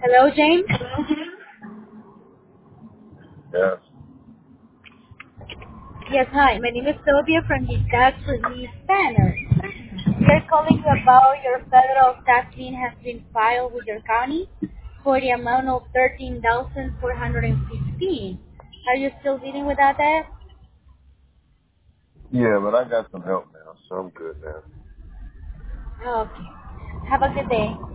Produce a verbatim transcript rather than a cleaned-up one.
Hello, James? Yes. Yes, hi. My name is Sylvia from the Tax Relief Center. We are calling you about your federal tax lien has been filed with your county for the amount of thirteen thousand four hundred fifteen. Are you still dealing with that debt? Yeah, but I got some help now, so I'm good now. Okay. Have a good day.